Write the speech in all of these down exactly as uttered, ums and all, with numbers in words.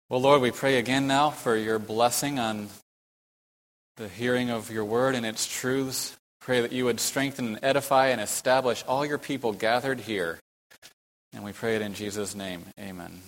Well, Lord, we pray again now for your blessing on the hearing of your word and its truths. Pray that you would strengthen and edify and establish all your people gathered here. And we pray it in Jesus' name. Amen.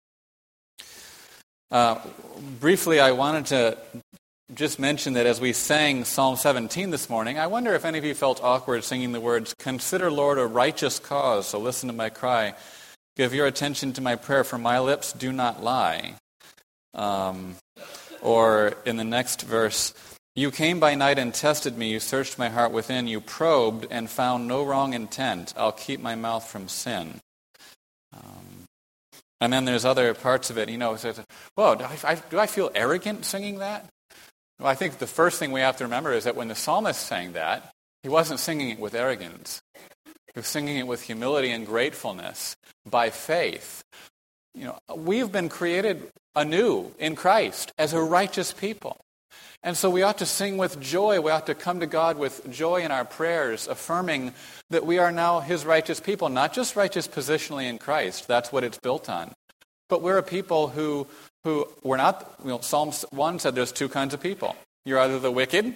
Uh, briefly, I wanted to just mention that as we sang Psalm seventeen this morning, I wonder if any of you felt awkward singing the words, "Consider, Lord, a righteous cause, so listen to my cry. Give your attention to my prayer, for my lips do not lie." Um, or in the next verse, "You came by night and tested me. You searched my heart within. You probed and found no wrong intent. I'll keep my mouth from sin." Um, and then there's other parts of it. You know, it says, "Whoa, do I, do I feel arrogant singing that?" Well, I think the first thing we have to remember is that when the psalmist sang that, he wasn't singing it with arrogance. He was singing it with humility and gratefulness by faith. You know, we've been created anew in Christ as a righteous people. And so we ought to sing with joy. We ought to come to God with joy in our prayers, affirming that we are now his righteous people, not just righteous positionally in Christ. That's what it's built on. But we're a people who, who we're not, you know, Psalm one said there's two kinds of people. You're either the wicked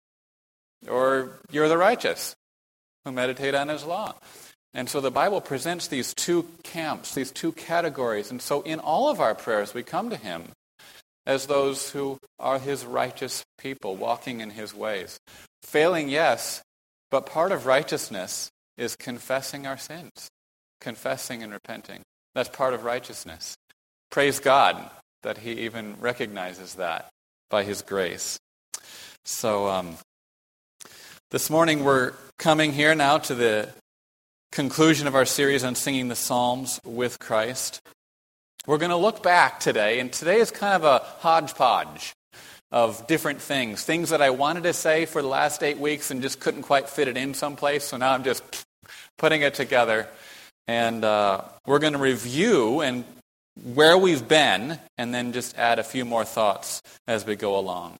or you're the righteous who meditate on his law. And so the Bible presents these two camps, these two categories. And so in all of our prayers, we come to him as those who are his righteous people, walking in his ways. Failing, yes, but part of righteousness is confessing our sins, confessing and repenting. That's part of righteousness. Praise God that he even recognizes that by his grace. So um, this morning we're coming here now to the conclusion of our series on singing the Psalms with Christ. We're going to look back today, and today is kind of a hodgepodge of different things, things that I wanted to say for the last eight weeks and just couldn't quite fit it in someplace, so now I'm just putting it together. And uh, we're going to review and where we've been, and then just add a few more thoughts as we go along.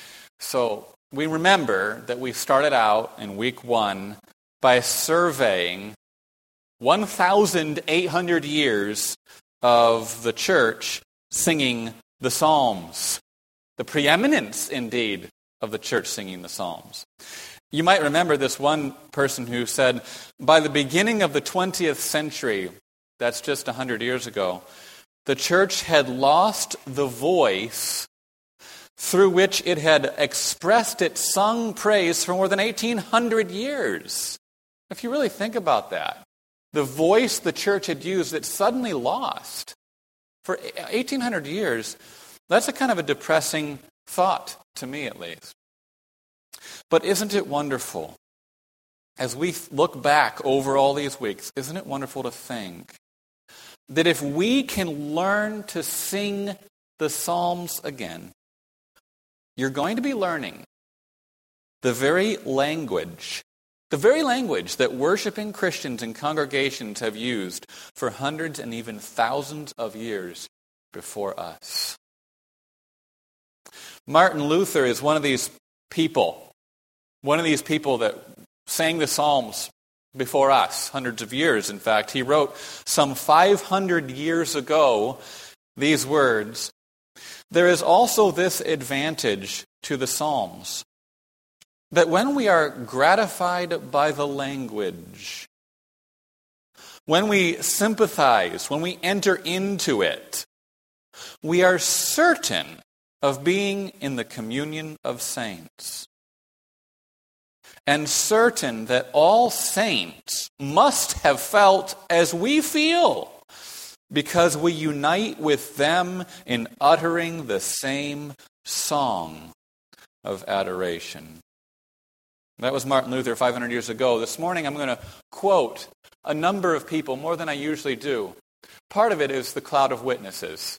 So we remember that we started out in week one by surveying one thousand eight hundred years of the church singing the Psalms. The preeminence, indeed, of the church singing the Psalms. You might remember this one person who said, by the beginning of the twentieth century, that's just one hundred years ago, the church had lost the voice through which it had expressed its sung praise for more than eighteen hundred years. If you really think about that, the voice the church had used, it suddenly lost. For eighteen hundred years, that's a kind of a depressing thought, to me at least. But isn't it wonderful, as we look back over all these weeks, isn't it wonderful to think that if we can learn to sing the Psalms again, you're going to be learning the very language The very language that worshiping Christians and congregations have used for hundreds and even thousands of years before us. Martin Luther is one of these people, one of these people that sang the Psalms before us, hundreds of years, in fact. He wrote some five hundred years ago these words, "There is also this advantage to the Psalms, that when we are gratified by the language, when we sympathize, when we enter into it, we are certain of being in the communion of saints, and certain that all saints must have felt as we feel, because we unite with them in uttering the same song of adoration." That was Martin Luther five hundred years ago. This morning I'm going to quote a number of people, more than I usually do. Part of it is the cloud of witnesses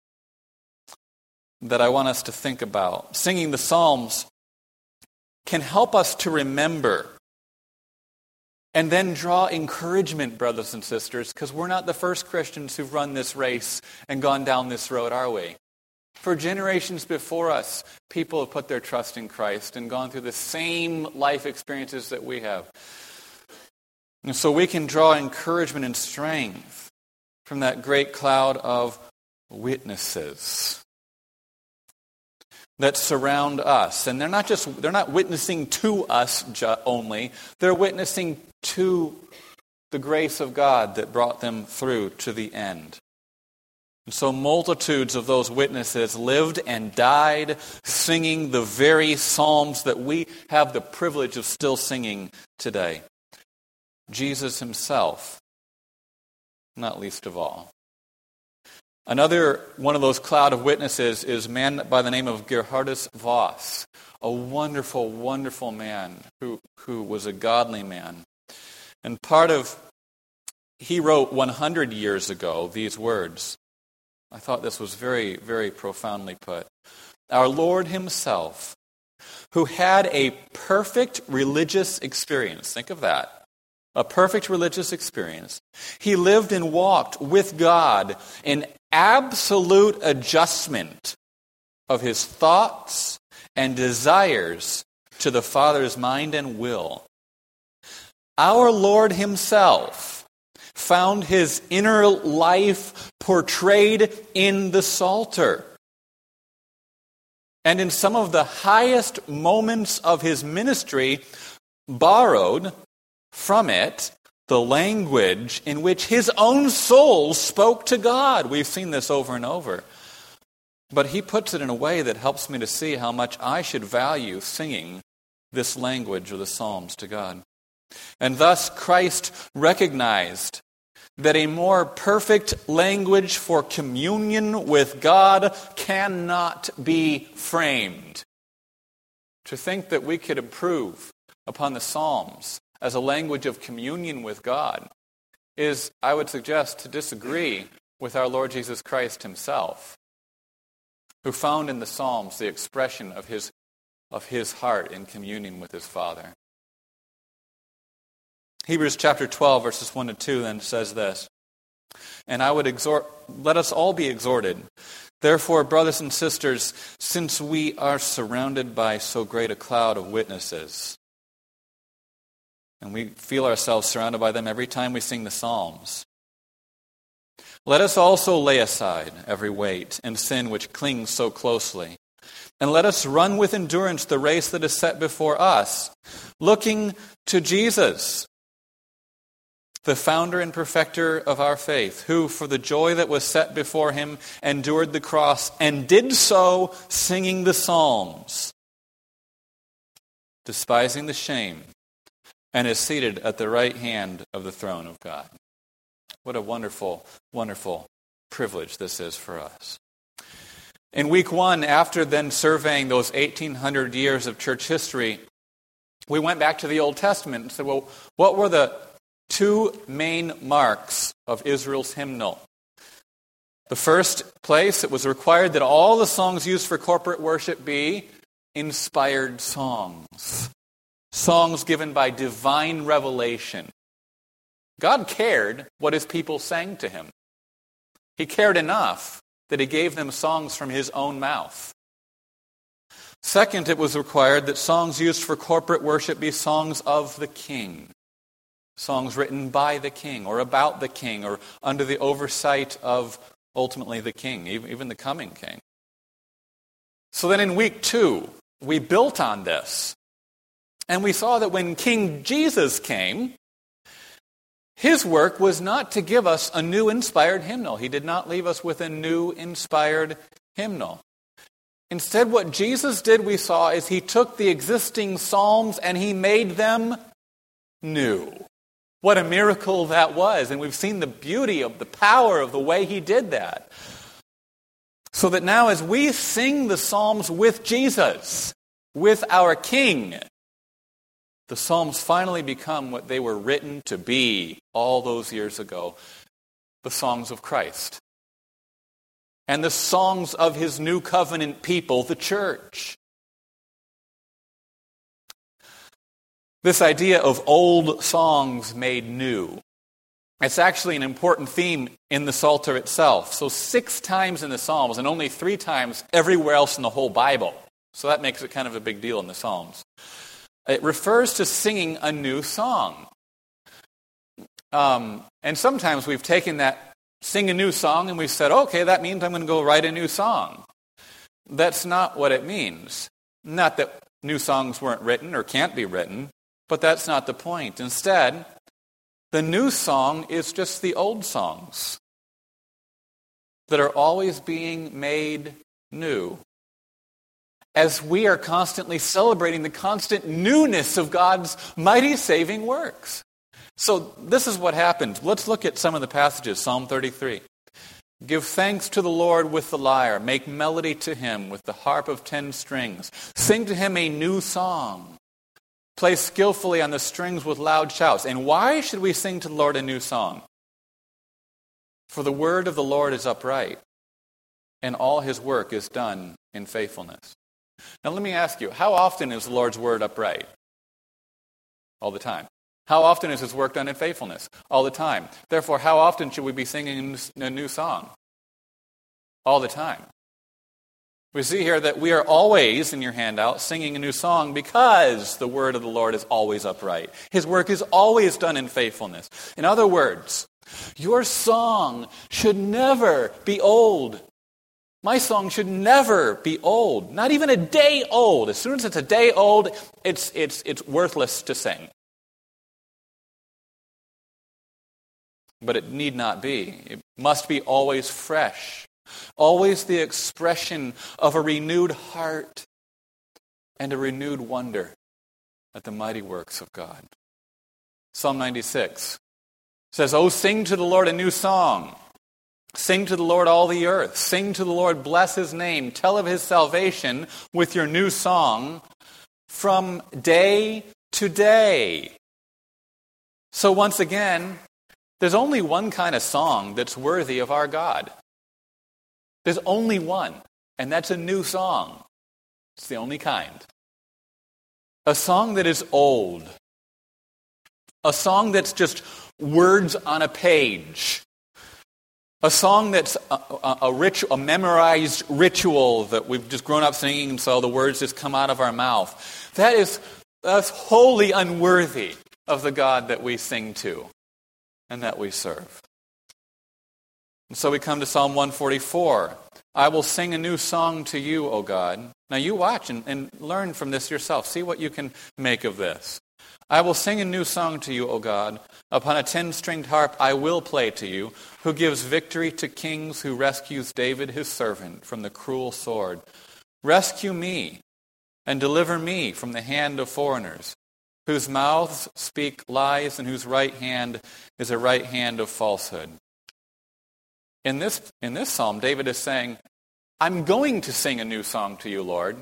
that I want us to think about. Singing the Psalms can help us to remember and then draw encouragement, brothers and sisters, because we're not the first Christians who've run this race and gone down this road, are we? For generations before us, people have put their trust in Christ and gone through the same life experiences that we have. And so we can draw encouragement and strength from that great cloud of witnesses that surround us. And they're not just, they're not witnessing to us ju- only, they're witnessing to the grace of God that brought them through to the end. And so multitudes of those witnesses lived and died singing the very psalms that we have the privilege of still singing today. Jesus himself, not least of all. Another one of those cloud of witnesses is a man by the name of Geerhardus Vos, a wonderful, wonderful man who, who was a godly man. And part of, he wrote one hundred years ago these words. I thought this was very, very profoundly put. Our Lord himself, who had a perfect religious experience, think of that, a perfect religious experience. He lived and walked with God in absolute adjustment of his thoughts and desires to the Father's mind and will. Our Lord himself found his inner life portrayed in the Psalter. And in some of the highest moments of his ministry, borrowed from it the language in which his own soul spoke to God. We've seen this over and over. But he puts it in a way that helps me to see how much I should value singing this language of the Psalms to God. And thus Christ recognized that a more perfect language for communion with God cannot be framed. To think that we could improve upon the Psalms as a language of communion with God is, I would suggest, to disagree with our Lord Jesus Christ himself, who found in the Psalms the expression of his, of his heart in communion with his Father. Hebrews chapter twelve, verses one to two then says this, and I would exhort, let us all be exhorted. Therefore, brothers and sisters, since we are surrounded by so great a cloud of witnesses, and we feel ourselves surrounded by them every time we sing the Psalms, let us also lay aside every weight and sin which clings so closely, and let us run with endurance the race that is set before us, looking to Jesus, the founder and perfecter of our faith, who for the joy that was set before him endured the cross, and did so singing the Psalms, despising the shame, and is seated at the right hand of the throne of God. What a wonderful, wonderful privilege this is for us. In week one, after then surveying those eighteen hundred years of church history, we went back to the Old Testament and said, well, what were the two main marks of Israel's hymnal? The first place, it was required that all the songs used for corporate worship be inspired songs. Songs given by divine revelation. God cared what his people sang to him. He cared enough that he gave them songs from his own mouth. Second, it was required that songs used for corporate worship be songs of the king. Songs written by the king or about the king or under the oversight of ultimately the king, even the coming king. So then in week two, we built on this. And we saw that when King Jesus came, his work was not to give us a new inspired hymnal. He did not leave us with a new inspired hymnal. Instead, what Jesus did, we saw, is he took the existing psalms and he made them new. What a miracle that was. And we've seen the beauty of the power of the way he did that. So that now as we sing the psalms with Jesus, with our King, the Psalms finally become what they were written to be all those years ago, the songs of Christ. And the songs of his new covenant people, the church. This idea of old songs made new. It's actually an important theme in the Psalter itself. So six times in the Psalms and only three times everywhere else in the whole Bible. So that makes it kind of a big deal in the Psalms. It refers to singing a new song. Um, and sometimes we've taken that sing a new song and we said, okay, that means I'm going to go write a new song. That's not what it means. Not that new songs weren't written or can't be written, but that's not the point. Instead, the new song is just the old songs that are always being made new, as we are constantly celebrating the constant newness of God's mighty saving works. So this is what happened. Let's look at some of the passages. Psalm thirty-three. Give thanks to the Lord with the lyre. Make melody to him with the harp of ten strings. Sing to him a new song. Play skillfully on the strings with loud shouts. And why should we sing to the Lord a new song? For the word of the Lord is upright, and all his work is done in faithfulness. Now let me ask you, how often is the Lord's word upright? All the time. How often is his work done in faithfulness? All the time. Therefore, how often should we be singing a new song? All the time. We see here that we are always, in your handout, singing a new song because the word of the Lord is always upright. His work is always done in faithfulness. In other words, your song should never be old. My song should never be old. Not even a day old. As soon as it's a day old, it's, it's, it's worthless to sing. But it need not be. It must be always fresh. Always the expression of a renewed heart and a renewed wonder at the mighty works of God. Psalm ninety-six says, "Oh, sing to the Lord a new song. Sing to the Lord all the earth. Sing to the Lord, bless his name. Tell of his salvation with your new song from day to day." So once again, there's only one kind of song that's worthy of our God. There's only one, and that's a new song. It's the only kind. A song that is old. A song that's just words on a page. A song that's a, a, a, rit- a memorized ritual that we've just grown up singing, and so the words just come out of our mouth. That is that's wholly unworthy of the God that we sing to and that we serve. And so we come to Psalm one forty-four. "I will sing a new song to you, O God." Now you watch and, and learn from this yourself. See what you can make of this. "I will sing a new song to you, O God. Upon a ten-stringed harp I will play to you, who gives victory to kings, who rescues David his servant from the cruel sword. Rescue me and deliver me from the hand of foreigners, whose mouths speak lies and whose right hand is a right hand of falsehood." In this, in this psalm, David is saying, I'm going to sing a new song to you, Lord.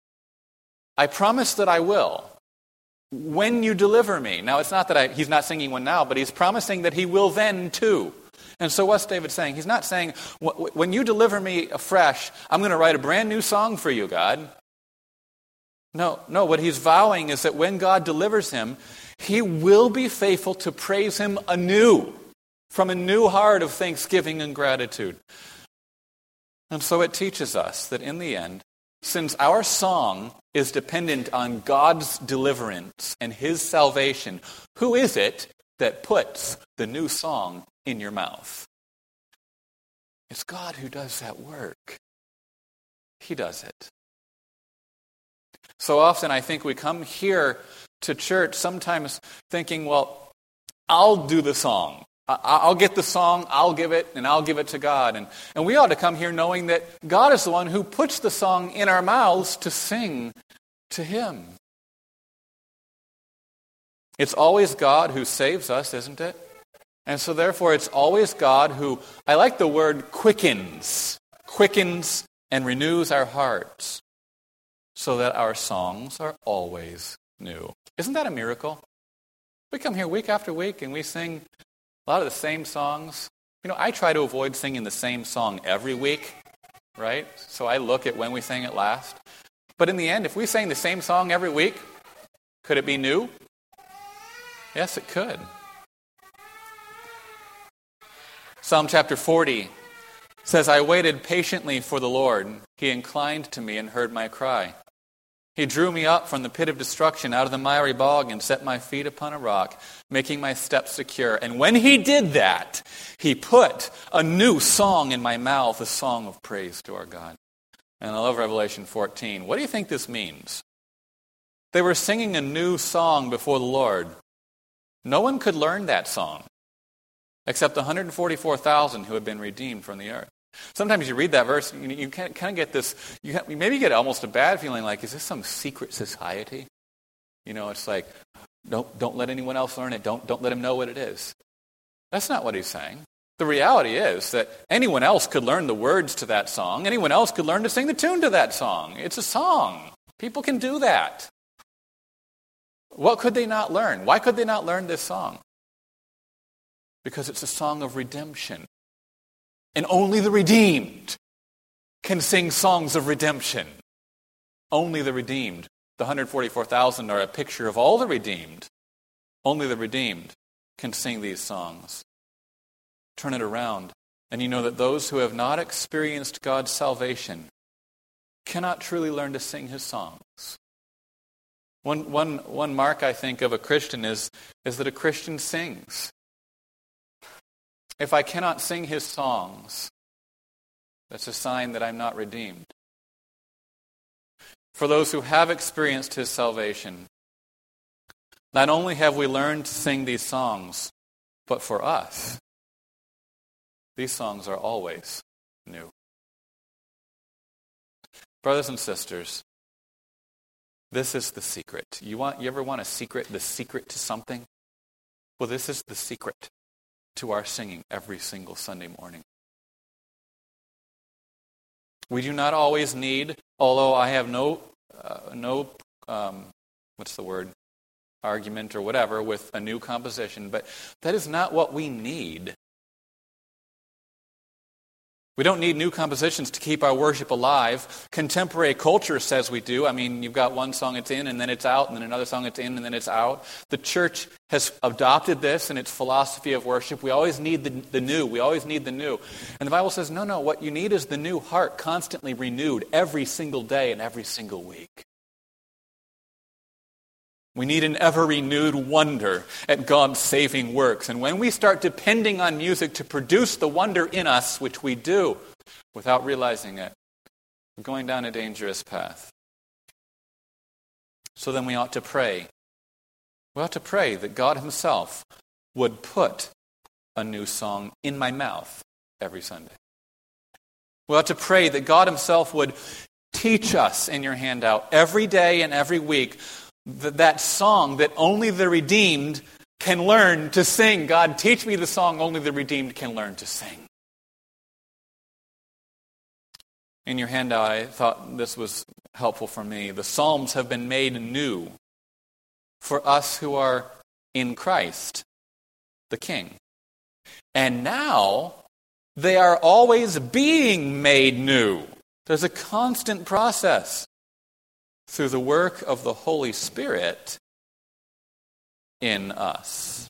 I promise that I will. When you deliver me. Now, it's not that I, he's not singing one now, but he's promising that he will then too. And so what's David saying? He's not saying, when you deliver me afresh, I'm going to write a brand new song for you, God. No, no, what he's vowing is that when God delivers him, he will be faithful to praise him anew, from a new heart of thanksgiving and gratitude. And so it teaches us that in the end, since our song is dependent on God's deliverance and his salvation, who is it that puts the new song in your mouth? It's God who does that work. He does it. So often I think we come here to church sometimes thinking, well, I'll do the song. I'll get the song, I'll give it, and I'll give it to God. And, and we ought to come here knowing that God is the one who puts the song in our mouths to sing to him. It's always God who saves us, isn't it? And so therefore it's always God who, I like the word quickens, quickens and renews our hearts so that our songs are always new. Isn't that a miracle? We come here week after week and we sing a lot of the same songs. You know, I try to avoid singing the same song every week, right? So I look at when we sang it last. But in the end, if we sang the same song every week, could it be new? Yes, it could. Psalm chapter forty says, I waited patiently for the Lord. He inclined to me and heard my cry. He drew me up from the pit of destruction, out of the miry bog, and set my feet upon a rock, making my steps secure. And when he did that, he put a new song in my mouth, a song of praise to our God. And I love Revelation fourteen. What do you think this means? They were singing a new song before the Lord. No one could learn that song, except the one hundred forty-four thousand who had been redeemed from the earth. Sometimes you read that verse, you, you kind of get this, you have, maybe get almost a bad feeling like, is this some secret society? You know, it's like, don't don't let anyone else learn it. Don't, don't let them know what it is. That's not what he's saying. The reality is that anyone else could learn the words to that song. Anyone else could learn to sing the tune to that song. It's a song. People can do that. What could they not learn? Why could they not learn this song? Because it's a song of redemption. And only the redeemed can sing songs of redemption. Only the redeemed. The one hundred forty-four thousand are a picture of all the redeemed. Only the redeemed can sing these songs. Turn it around, and you know that those who have not experienced God's salvation cannot truly learn to sing his songs. One, one, one mark, I think, of a Christian is, is that a Christian sings. If I cannot sing his songs, that's a sign that I'm not redeemed. For those who have experienced his salvation, not only have we learned to sing these songs, but for us, these songs are always new. Brothers and sisters, this is the secret. You want, you ever want a secret, the secret to something? Well, this is the secret to our singing every single Sunday morning. We do not always need, although I have no, uh, no, um, what's the word, argument or whatever with a new composition, but that is not what we need. We don't need new compositions to keep our worship alive. Contemporary culture says we do. I mean, you've got one song it's in, and then it's out, and then another song it's in, and then it's out. The church has adopted this in its philosophy of worship. We always need the, the new. We always need the new. And the Bible says, no, no, what you need is the new heart constantly renewed every single day and every single week. We need an ever-renewed wonder at God's saving works. And when we start depending on music to produce the wonder in us, which we do, without realizing it, we're going down a dangerous path. So then we ought to pray. We ought to pray that God himself would put a new song in my mouth every Sunday. We ought to pray that God himself would teach us in your handout every day and every week That, that song that only the redeemed can learn to sing. God, teach me the song only the redeemed can learn to sing. In your handout, I thought this was helpful for me. The Psalms have been made new for us who are in Christ, the King. And now, they are always being made new. There's a constant process through the work of the Holy Spirit in us.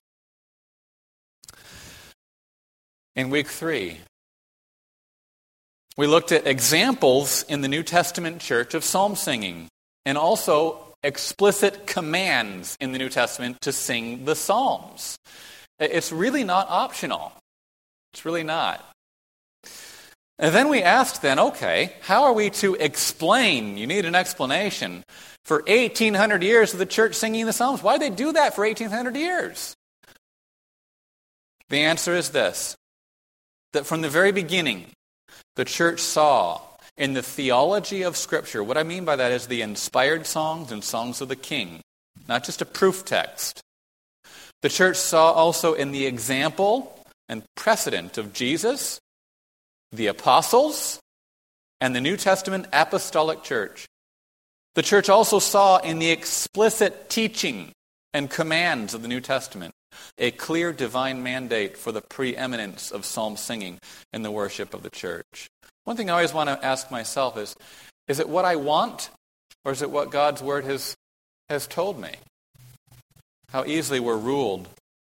In week three, we looked at examples in the New Testament church of psalm singing, and also explicit commands in the New Testament to sing the Psalms. It's really not optional. It's really not. And then we asked then, okay, how are we to explain, you need an explanation, for eighteen hundred years of the church singing the Psalms? Why did they do that for eighteen hundred years? The answer is this, that from the very beginning, the church saw in the theology of Scripture, what I mean by that is the inspired songs and songs of the King, not just a proof text. The church saw also in the example and precedent of Jesus, the apostles, and the New Testament apostolic church. The church also saw in the explicit teaching and commands of the New Testament a clear divine mandate for the preeminence of psalm singing in the worship of the church. One thing I always want to ask myself is, is it what I want, or is it what God's Word has, has told me? How easily we're ruled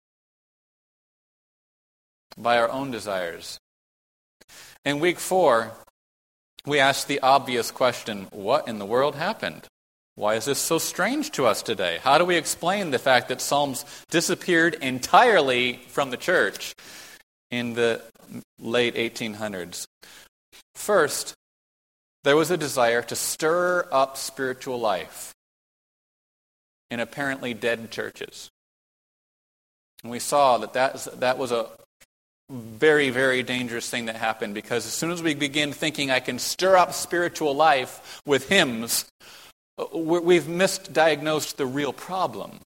by our own desires. In week four, we asked the obvious question, what in the world happened? Why is this so strange to us today? How do we explain the fact that Psalms disappeared entirely from the church in the late eighteen hundreds? First, there was a desire to stir up spiritual life in apparently dead churches. And we saw that that, that was a very, very dangerous thing that happened, because as soon as we begin thinking I can stir up spiritual life with hymns, we've misdiagnosed the real problem.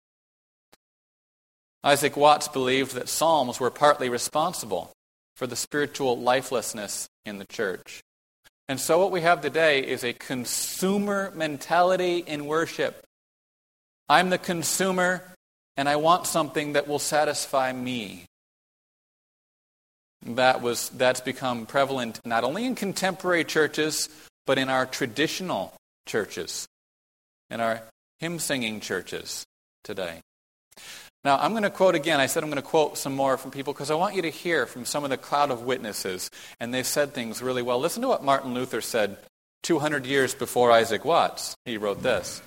Isaac Watts believed that psalms were partly responsible for the spiritual lifelessness in the church. And so what we have today is a consumer mentality in worship. I'm the consumer, and I want something that will satisfy me. That was that's become prevalent not only in contemporary churches, but in our traditional churches, in our hymn-singing churches today. Now, I'm going to quote again. I said I'm going to quote some more from people because I want you to hear from some of the cloud of witnesses, and they've said things really well. Listen to what Martin Luther said two hundred years before Isaac Watts. He wrote this.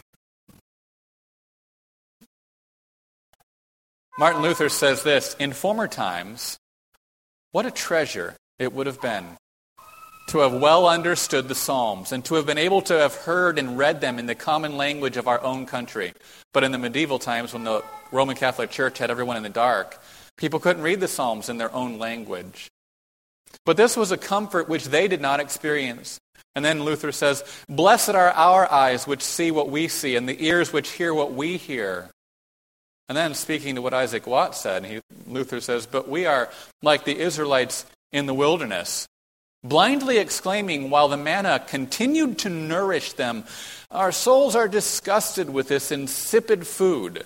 Martin Luther says this: "In former times, what a treasure it would have been to have well understood the Psalms and to have been able to have heard and read them in the common language of our own country. But in the medieval times, when the Roman Catholic Church had everyone in the dark, people couldn't read the Psalms in their own language. But this was a comfort which they did not experience." And then Luther says, "Blessed are our eyes which see what we see, and the ears which hear what we hear." And then speaking to what Isaac Watts said, he, Luther says, "But we are like the Israelites in the wilderness, blindly exclaiming while the manna continued to nourish them, 'Our souls are disgusted with this insipid food.'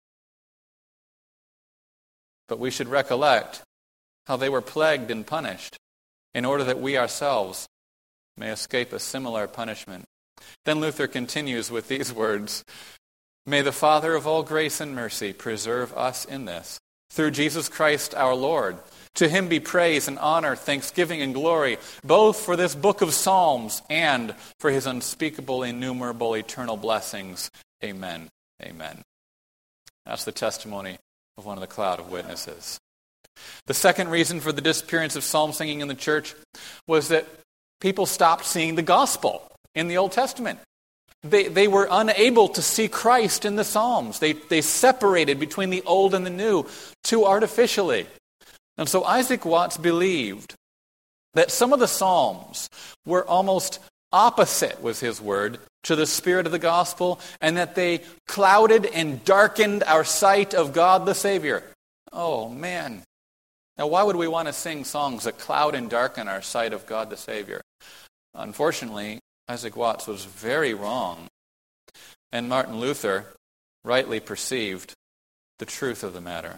But we should recollect how they were plagued and punished, in order that we ourselves may escape a similar punishment." Then Luther continues with these words: "May the Father of all grace and mercy preserve us in this, through Jesus Christ our Lord. To him be praise and honor, thanksgiving and glory, both for this book of Psalms and for his unspeakable, innumerable, eternal blessings. Amen. Amen." That's the testimony of one of the cloud of witnesses. The second reason for the disappearance of psalm singing in the church was that people stopped seeing the gospel in the Old Testament. They they were unable to see Christ in the Psalms. They, they separated between the old and the new too artificially. And so Isaac Watts believed that some of the Psalms were almost opposite, was his word, to the spirit of the gospel, and that they clouded and darkened our sight of God the Savior. Oh, man. Now, why would we want to sing songs that cloud and darken our sight of God the Savior? Unfortunately, Isaac Watts was very wrong, and Martin Luther rightly perceived the truth of the matter.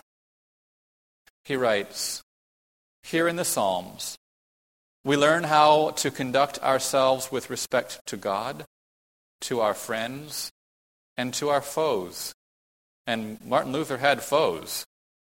He writes, "Here in the Psalms, we learn how to conduct ourselves with respect to God, to our friends, and to our foes." And Martin Luther had foes.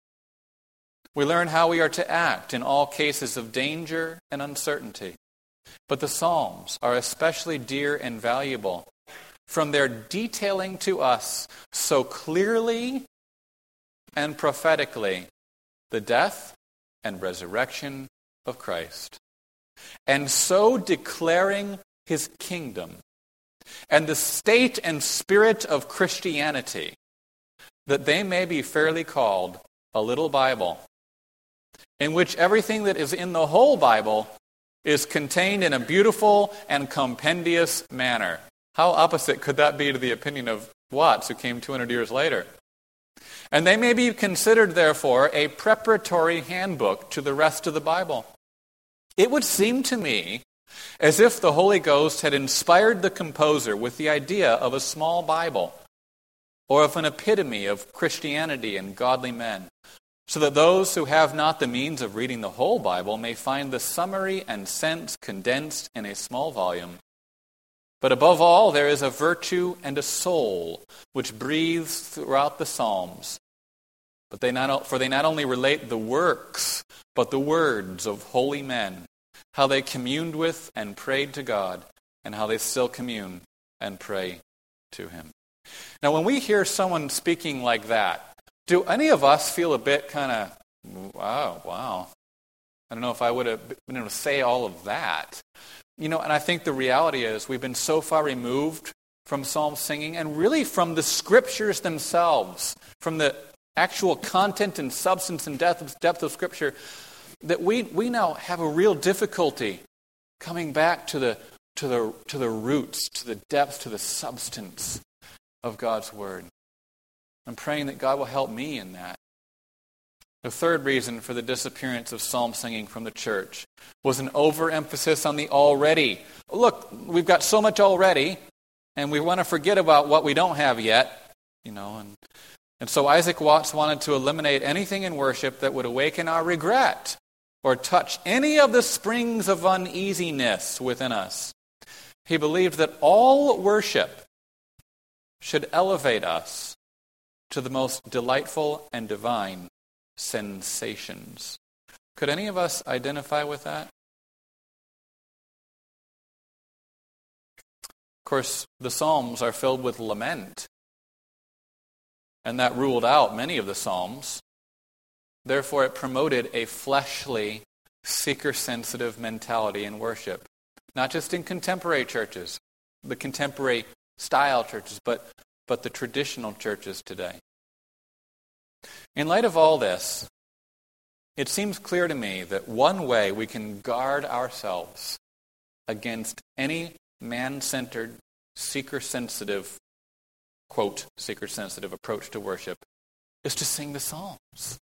"We learn how we are to act in all cases of danger and uncertainty. But the Psalms are especially dear and valuable from their detailing to us so clearly and prophetically the death and resurrection of Christ, and so declaring his kingdom and the state and spirit of Christianity, that they may be fairly called a little Bible, in which everything that is in the whole Bible is contained in a beautiful and compendious manner." How opposite could that be to the opinion of Watts, who came two hundred years later? "And they may be considered, therefore, a preparatory handbook to the rest of the Bible." It would seem to me as if the Holy Ghost had inspired the composer with the idea of a small Bible, or of an epitome of Christianity and godly men, so that those who have not the means of reading the whole Bible may find the summary and sense condensed in a small volume. But above all, there is a virtue and a soul which breathes throughout the Psalms. But they not, for they not only relate the works, but the words of holy men, how they communed with and prayed to God, and how they still commune and pray to him. Now, when we hear someone speaking like that, do any of us feel a bit kind of, wow, wow. I don't know if I would have been able to say all of that. You know, and I think the reality is we've been so far removed from psalm singing and really from the scriptures themselves, from the actual content and substance and depth, depth of Scripture, that we, we now have a real difficulty coming back to the to the to the roots, to the depth, to the substance of God's Word. I'm praying that God will help me in that. The third reason for the disappearance of psalm singing from the church was an overemphasis on the already. Look, we've got so much already, and we want to forget about what we don't have yet, you know, and And so Isaac Watts wanted to eliminate anything in worship that would awaken our regret or touch any of the springs of uneasiness within us. He believed that all worship should elevate us to the most delightful and divine sensations. Could any of us identify with that? Of course, the Psalms are filled with lament. And that ruled out many of the Psalms. Therefore, it promoted a fleshly, seeker-sensitive mentality in worship. Not just in contemporary churches, the contemporary style churches, but, but the traditional churches today. In light of all this, it seems clear to me that one way we can guard ourselves against any man-centered, seeker-sensitive quote, seeker-sensitive approach to worship is to sing the Psalms.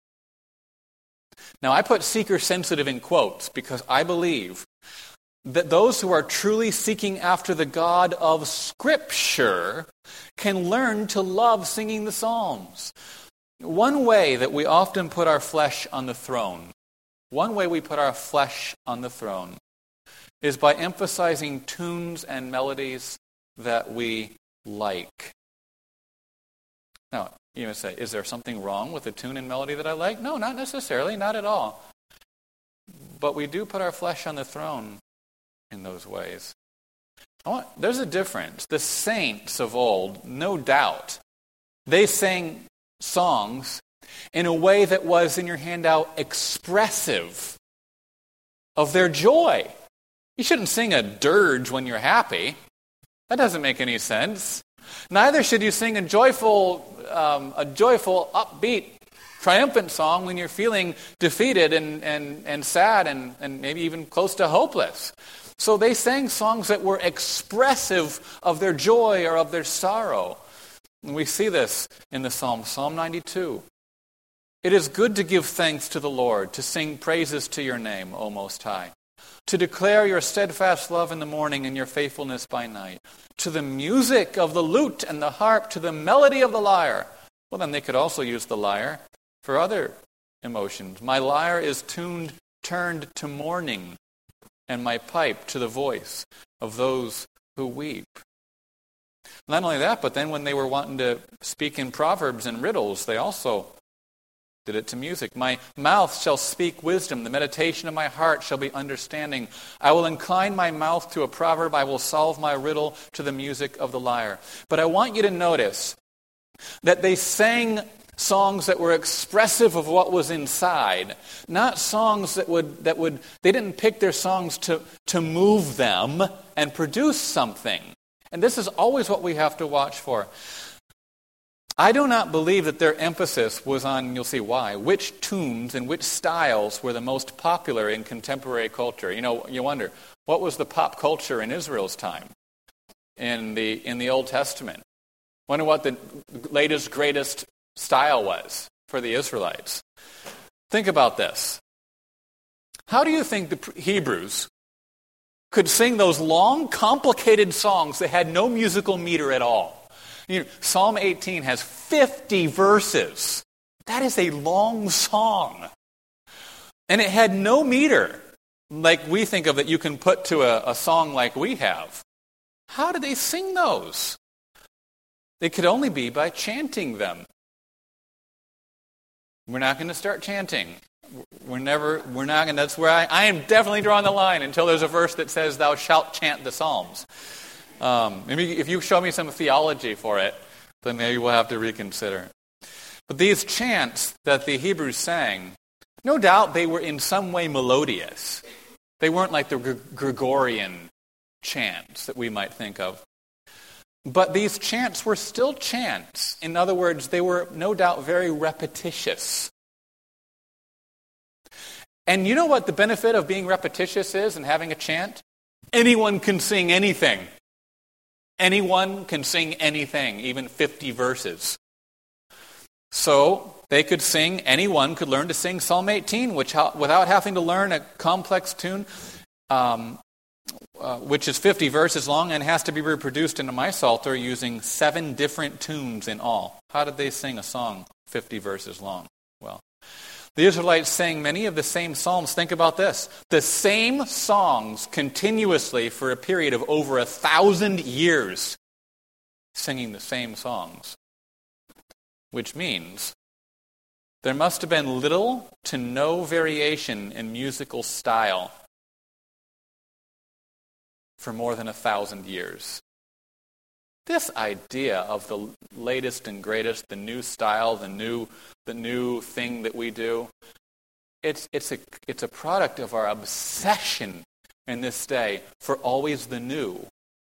Now, I put seeker-sensitive in quotes because I believe that those who are truly seeking after the God of Scripture can learn to love singing the Psalms. One way that we often put our flesh on the throne, one way we put our flesh on the throne is by emphasizing tunes and melodies that we like. Now, you may say, is there something wrong with a tune and melody that I like? No, not necessarily, not at all. But we do put our flesh on the throne in those ways. I want, there's a difference. The saints of old, no doubt, they sang songs in a way that was, in your handout, expressive of their joy. You shouldn't sing a dirge when you're happy. That doesn't make any sense. Neither should you sing a joyful, um, a joyful, upbeat, triumphant song when you're feeling defeated and, and, and sad and, and maybe even close to hopeless. So they sang songs that were expressive of their joy or of their sorrow. And we see this in the Psalm, Psalm ninety-two. It is good to give thanks to the Lord, to sing praises to your name, O Most High, to declare your steadfast love in the morning and your faithfulness by night, to the music of the lute and the harp, to the melody of the lyre. Well, then they could also use the lyre for other emotions. My lyre is tuned, turned to mourning, and my pipe to the voice of those who weep. Not only that, but then when they were wanting to speak in proverbs and riddles, they also did it to music. My mouth shall speak wisdom. The meditation of my heart shall be understanding. I will incline my mouth to a proverb. I will solve my riddle to the music of the lyre. But I want you to notice that they sang songs that were expressive of what was inside, not songs that would, that would they didn't pick their songs to, to move them and produce something. And this is always what we have to watch for. I do not believe that their emphasis was on, you'll see why, which tunes and which styles were the most popular in contemporary culture. You know, you wonder, what was the pop culture in Israel's time in the in the Old Testament? Wonder what the latest, greatest style was for the Israelites. Think about this. How do you think the Hebrews could sing those long, complicated songs that had no musical meter at all? You know, Psalm eighteen has fifty verses. That is a long song. And it had no meter like we think of that you can put to a, a song like we have. How did they sing those? It could only be by chanting them. We're not going to start chanting. We're never, we're not going to, that's where I, I am definitely drawing the line until there's a verse that says, thou shalt chant the Psalms. Um, maybe if you show me some theology for it, then maybe we'll have to reconsider. But these chants that the Hebrews sang, no doubt they were in some way melodious. They weren't like the Gr- Gregorian chants that we might think of. But these chants were still chants. In other words, they were no doubt very repetitious. And you know what the benefit of being repetitious is and having a chant? Anyone can sing anything. Anyone can sing anything, even fifty verses. So they could sing, anyone could learn to sing Psalm eighteen, which without having to learn a complex tune, um, uh, which is fifty verses long and has to be reproduced in a my psalter using seven different tunes in all. How did they sing a song fifty verses long? Well, the Israelites sang many of the same psalms. Think about this. The same songs continuously for a period of over a thousand years, singing the same songs. Which means there must have been little to no variation in musical style for more than a thousand years. This idea of the latest and greatest, the new style, the new the new thing that we do, it's it's a it's a product of our obsession in this day for always the new.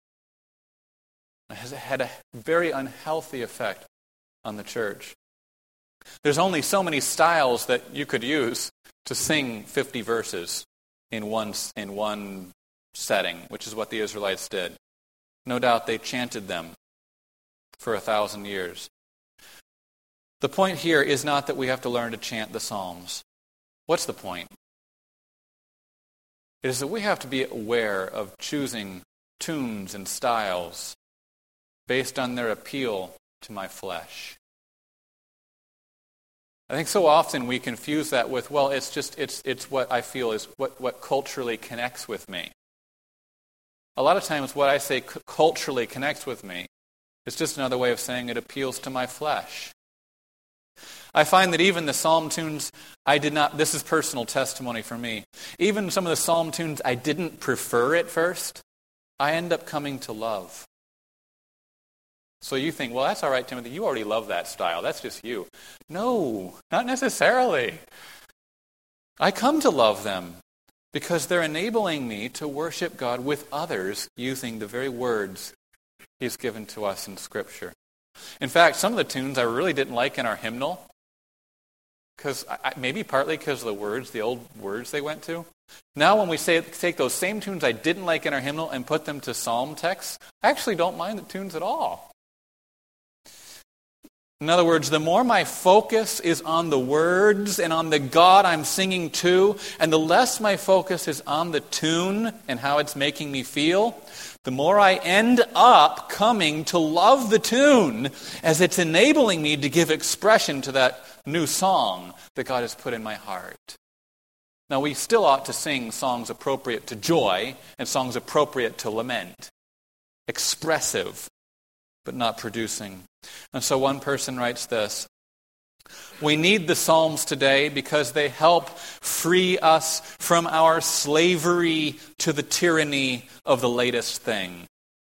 It has had a very unhealthy effect on the church. There's only so many styles that you could use to sing fifty verses in one in one setting, which is what the Israelites did. No doubt they chanted them for a thousand years. The point here is not that we have to learn to chant the Psalms. What's the point? It is that we have to be aware of choosing tunes and styles based on their appeal to my flesh. I think so often we confuse that with, well, it's just, it's it's what I feel is what, what culturally connects with me. A lot of times what I say c- culturally connects with me is just another way of saying it appeals to my flesh. I find that even the psalm tunes I did not, this is personal testimony for me, even some of the psalm tunes I didn't prefer at first, I end up coming to love. So you think, well, that's all right, Timothy, you already love that style, that's just you. No, not necessarily. I come to love them because they're enabling me to worship God with others using the very words He's given to us in Scripture. In fact, some of the tunes I really didn't like in our hymnal, because maybe partly because of the words, the old words they went to. Now when we say take those same tunes I didn't like in our hymnal and put them to psalm texts, I actually don't mind the tunes at all. In other words, the more my focus is on the words and on the God I'm singing to, and the less my focus is on the tune and how it's making me feel, the more I end up coming to love the tune as it's enabling me to give expression to that new song that God has put in my heart. Now, we still ought to sing songs appropriate to joy and songs appropriate to lament. Expressive, but not producing. And so one person writes this: we need the Psalms today because they help free us from our slavery to the tyranny of the latest thing.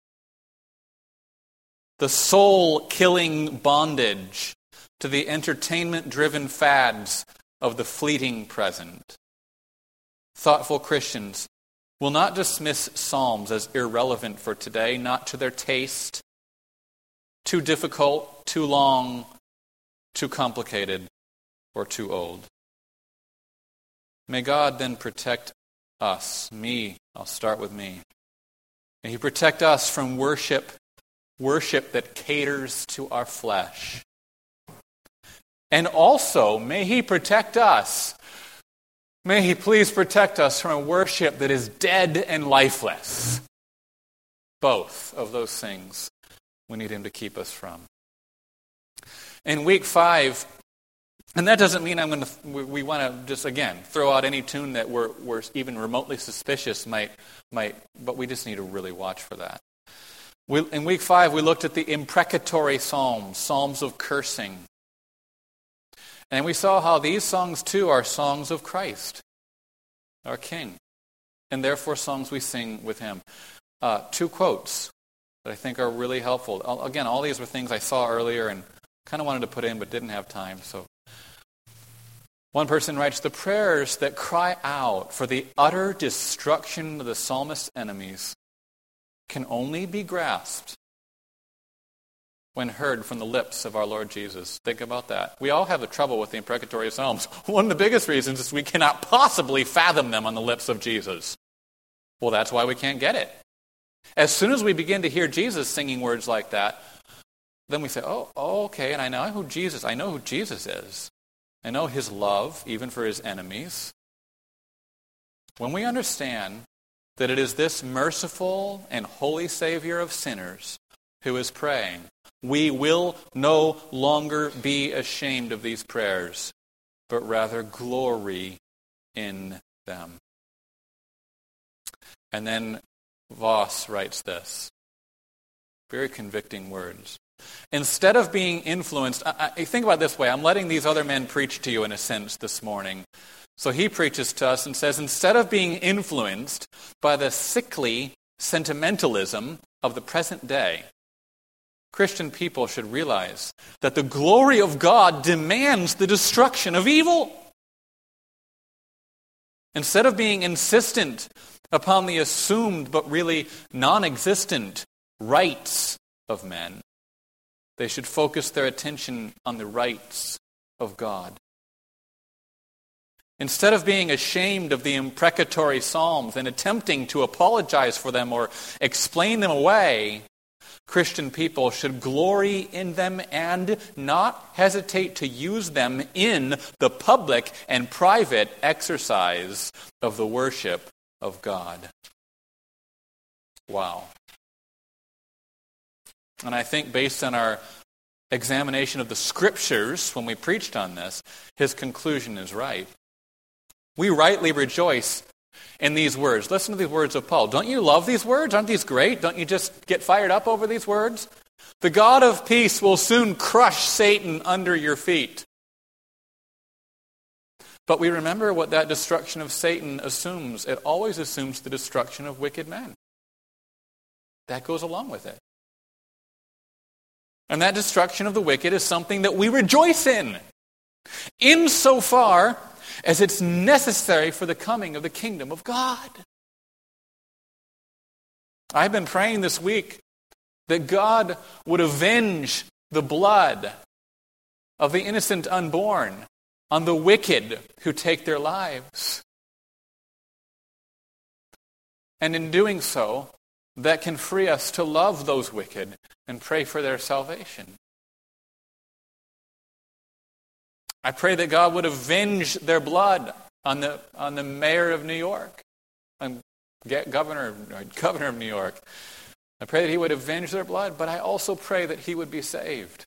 The soul-killing bondage to the entertainment-driven fads of the fleeting present. Thoughtful Christians will not dismiss Psalms as irrelevant for today, not to their taste, too difficult, too long, too complicated, or too old. May God then protect us, me, I'll start with me. May He protect us from worship, worship that caters to our flesh. And also, may He protect us, may He please protect us from a worship that is dead and lifeless. Both of those things we need Him to keep us from. In week five, and that doesn't mean I'm going to. We, we want to just again throw out any tune that we're, we're even remotely suspicious might might, but we just need to really watch for that. We, in week five, we looked at the imprecatory psalms, psalms of cursing, and we saw how these songs too are songs of Christ, our King, and therefore songs we sing with Him. Uh, two quotes. that I think are really helpful. Again, all these were things I saw earlier and kind of wanted to put in but didn't have time. So, one person writes, the prayers that cry out for the utter destruction of the psalmist's enemies can only be grasped when heard from the lips of our Lord Jesus. Think about that. We all have a trouble with the imprecatory psalms. One of the biggest reasons is we cannot possibly fathom them on the lips of Jesus. Well, that's why we can't get it. As soon as we begin to hear Jesus singing words like that, then we say, oh, oh okay, and I know who Jesus, I know who Jesus is. I know his love, even for his enemies. When we understand that it is this merciful and holy Savior of sinners who is praying, we will no longer be ashamed of these prayers, but rather glory in them. And then Voss writes this, very convicting words. Instead of being influenced, I, I think about it this way, I'm letting these other men preach to you in a sense this morning. So he preaches to us and says, instead of being influenced by the sickly sentimentalism of the present day, Christian people should realize that the glory of God demands the destruction of evil. Instead of being insistent upon the assumed but really non-existent rights of men, they should focus their attention on the rights of God. Instead of being ashamed of the imprecatory psalms and attempting to apologize for them or explain them away, Christian people should glory in them and not hesitate to use them in the public and private exercise of the worship of God. Wow. And I think based on our examination of the Scriptures when we preached on this, his conclusion is right. We rightly rejoice in these words. Listen to these words of Paul. Don't you love these words? Aren't these great? Don't you just get fired up over these words? The God of peace will soon crush Satan under your feet. But we remember what that destruction of Satan assumes. It always assumes the destruction of wicked men. That goes along with it. And that destruction of the wicked is something that we rejoice in, insofar as it's necessary for the coming of the kingdom of God. I've been praying this week that God would avenge the blood of the innocent unborn on the wicked who take their lives. And in doing so, that can free us to love those wicked and pray for their salvation. I pray that God would avenge their blood on the on the mayor of New York, on governor, governor of New York. I pray that he would avenge their blood, but I also pray that he would be saved.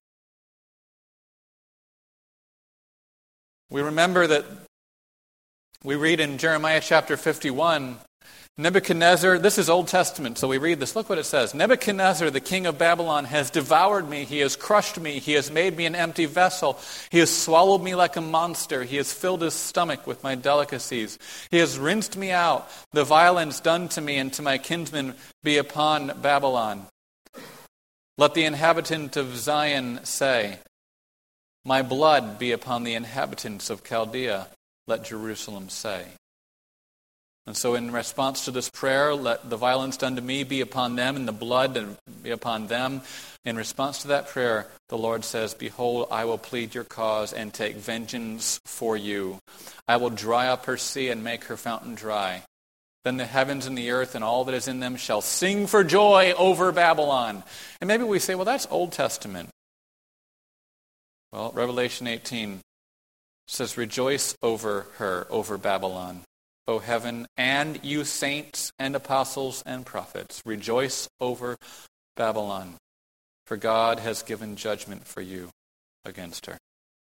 We remember that we read in Jeremiah chapter fifty-one, Nebuchadnezzar, this is Old Testament, so we read this. Look what it says. Nebuchadnezzar, the king of Babylon, has devoured me. He has crushed me. He has made me an empty vessel. He has swallowed me like a monster. He has filled his stomach with my delicacies. He has rinsed me out. The violence done to me and to my kinsmen be upon Babylon. Let the inhabitant of Zion say, my blood be upon the inhabitants of Chaldea. Let Jerusalem say. And so in response to this prayer, let the violence done to me be upon them and the blood be upon them. In response to that prayer, the Lord says, behold, I will plead your cause and take vengeance for you. I will dry up her sea and make her fountain dry. Then the heavens and the earth and all that is in them shall sing for joy over Babylon. And maybe we say, well, that's Old Testament. Well, Revelation eighteen says, rejoice over her, over Babylon. O heaven, and you saints and apostles and prophets, rejoice over Babylon, for God has given judgment for you against her.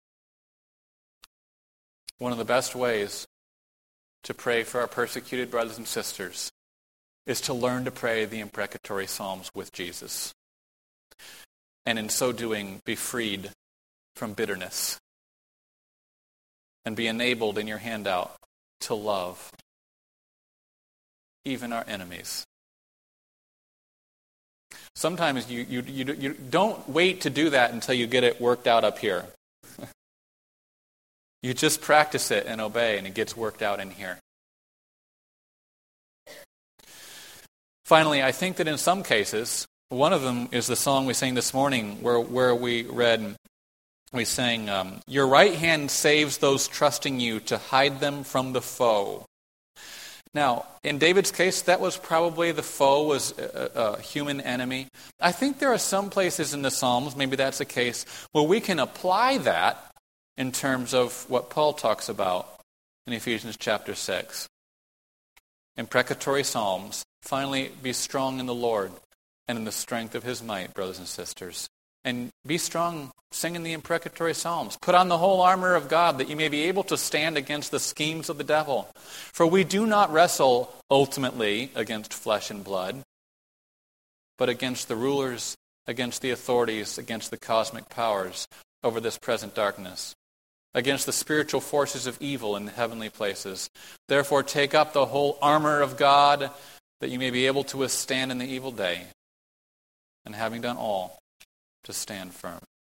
One of the best ways to pray for our persecuted brothers and sisters is to learn to pray the imprecatory psalms with Jesus. And in so doing, be freed from bitterness and be enabled in your handout to love even our enemies. sometimes you, you, you, you don't wait to do that until you get it worked out up here. You just practice it and obey, and it gets worked out in here. Finally, I think that in some cases, one of them is the song we sang this morning where, where we read, we sang, um, your right hand saves those trusting you to hide them from the foe. Now, in David's case, that was probably the foe was a, a human enemy. I think there are some places in the Psalms, maybe that's the case, where we can apply that in terms of what Paul talks about in Ephesians chapter six. Imprecatory psalms. Finally, be strong in the Lord and in the strength of his might, brothers and sisters. And be strong, singing the imprecatory psalms. Put on the whole armor of God that you may be able to stand against the schemes of the devil. For we do not wrestle ultimately against flesh and blood, but against the rulers, against the authorities, against the cosmic powers over this present darkness, against the spiritual forces of evil in the heavenly places. Therefore take up the whole armor of God that you may be able to withstand in the evil day, and having done all, to stand firm.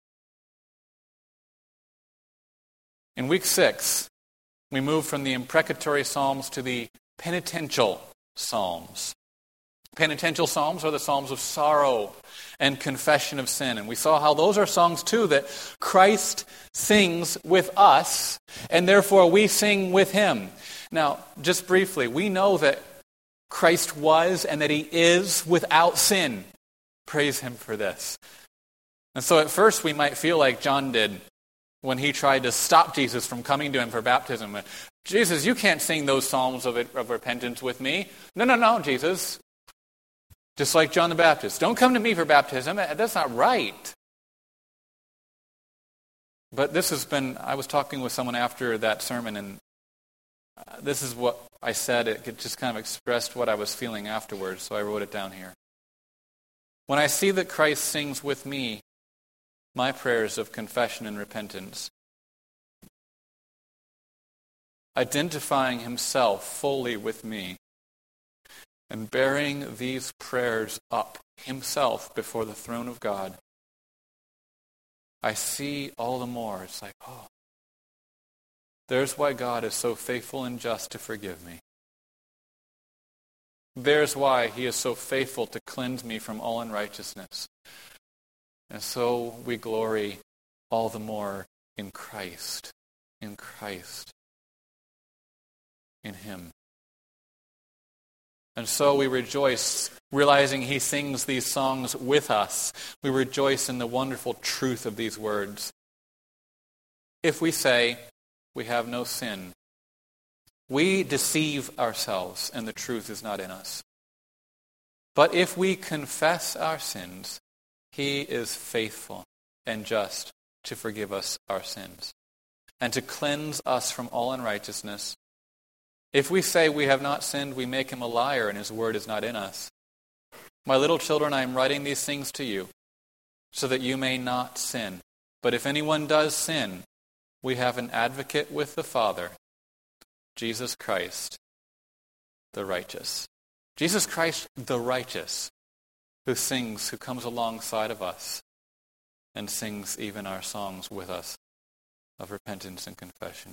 In week six, we move from the imprecatory psalms to the penitential psalms. Penitential psalms are the psalms of sorrow and confession of sin. And we saw how those are songs, too, that Christ sings with us, and therefore we sing with him. Now, just briefly, we know that Christ was and that he is without sin. Praise him for this. And so at first we might feel like John did when he tried to stop Jesus from coming to him for baptism. Jesus, you can't sing those psalms of, it, of repentance with me. No, no, no, Jesus. Just like John the Baptist. Don't come to me for baptism. That's not right. But this has been, I was talking with someone after that sermon, and this is what I said. It just kind of expressed what I was feeling afterwards, so I wrote it down here. When I see that Christ sings with me my prayers of confession and repentance, identifying himself fully with me, and bearing these prayers up himself before the throne of God, I see all the more. It's like, oh, there's why God is so faithful and just to forgive me. There's why he is so faithful to cleanse me from all unrighteousness. And so we glory all the more in Christ, in Christ, in him. And so we rejoice, realizing he sings these songs with us. We rejoice in the wonderful truth of these words. If we say we have no sin, we deceive ourselves and the truth is not in us. But if we confess our sins, he is faithful and just to forgive us our sins and to cleanse us from all unrighteousness. If we say we have not sinned, we make him a liar and his word is not in us. My little children, I am writing these things to you so that you may not sin. But if anyone does sin, we have an advocate with the Father, Jesus Christ, the righteous. Jesus Christ, the righteous, who sings, who comes alongside of us and sings even our songs with us of repentance and confession.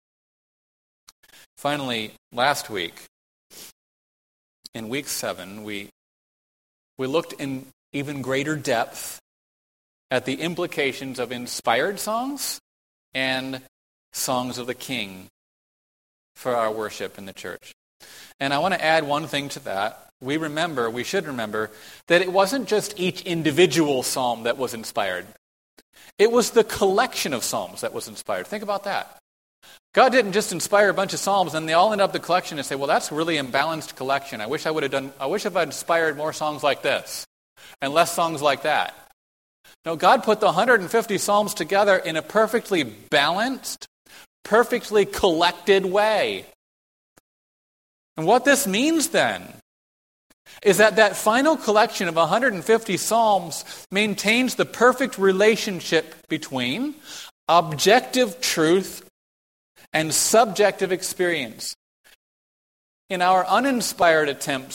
Finally, last week, in week seven, we we looked in even greater depth at the implications of inspired songs and songs of the King for our worship in the church. And I want to add one thing to that. We remember, we should remember, that it wasn't just each individual psalm that was inspired. It was the collection of psalms that was inspired. Think about that. God didn't just inspire a bunch of psalms and they all end up the collection and say, well, that's a really imbalanced collection. I wish I would have done, I wish if I'd inspired more songs like this and less songs like that. No, God put the one hundred fifty psalms together in a perfectly balanced, perfectly collected way. And what this means then is that that final collection of one hundred fifty psalms maintains the perfect relationship between objective truth and subjective experience. In our uninspired attempts at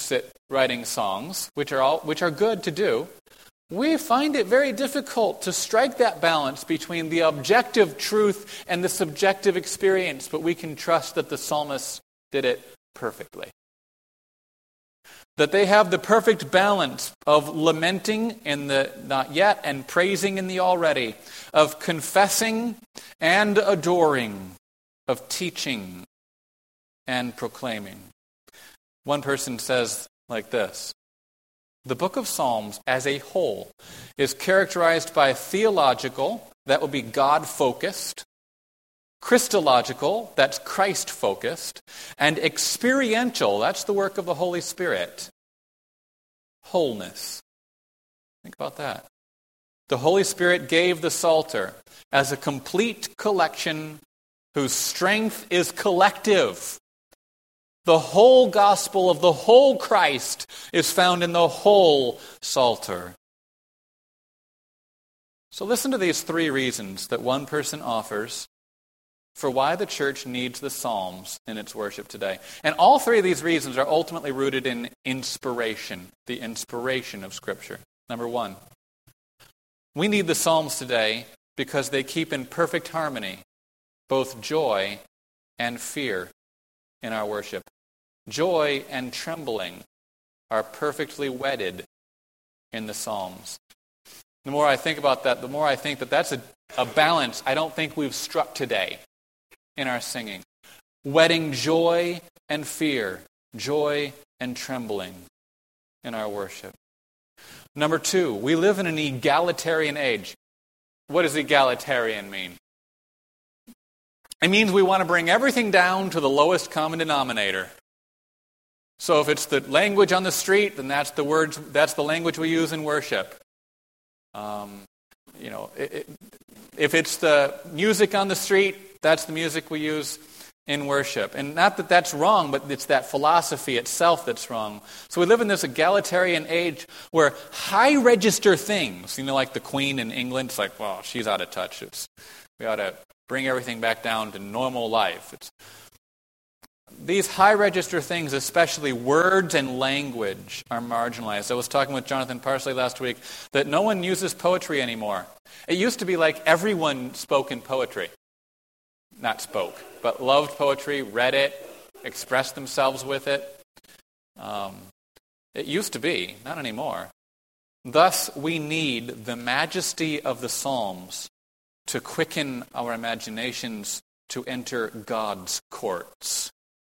writing songs, which are all, which are good to do, we find it very difficult to strike that balance between the objective truth and the subjective experience, but we can trust that the psalmist did it perfectly. That they have the perfect balance of lamenting in the not yet and praising in the already, of confessing and adoring, of teaching and proclaiming. One person says like this: the book of Psalms as a whole is characterized by theological, that would be God-focused, Christological, that's Christ-focused, and experiential, that's the work of the Holy Spirit. Wholeness. Think about that. The Holy Spirit gave the Psalter as a complete collection whose strength is collective. The whole gospel of the whole Christ is found in the whole Psalter. So listen to these three reasons that one person offers for why the church needs the Psalms in its worship today. And all three of these reasons are ultimately rooted in inspiration, the inspiration of Scripture. Number one, we need the Psalms today because they keep in perfect harmony both joy and fear in our worship. Joy and trembling are perfectly wedded in the Psalms. The more I think about that, the more I think that that's a, a balance I don't think we've struck today in our singing. Wedding joy and fear, joy and trembling in our worship. Number two, we live in an egalitarian age. What does egalitarian mean? It means we want to bring everything down to the lowest common denominator. So if it's the language on the street, then that's the words. That's the language we use in worship. Um, you know, it, it, if it's the music on the street, that's the music we use in worship. And not that that's wrong, but it's that philosophy itself that's wrong. So we live in this egalitarian age where high register things, you know, like the Queen in England, it's like, well, she's out of touch. It's, we ought to bring everything back down to normal life. It's, these high register things, especially words and language, are marginalized. I was talking with Jonathan Parsley last week that no one uses poetry anymore. It used to be like everyone spoke in poetry. Not spoke, but loved poetry, read it, expressed themselves with it. Um, it used to be, not anymore. Thus, we need the majesty of the Psalms to quicken our imaginations to enter God's courts.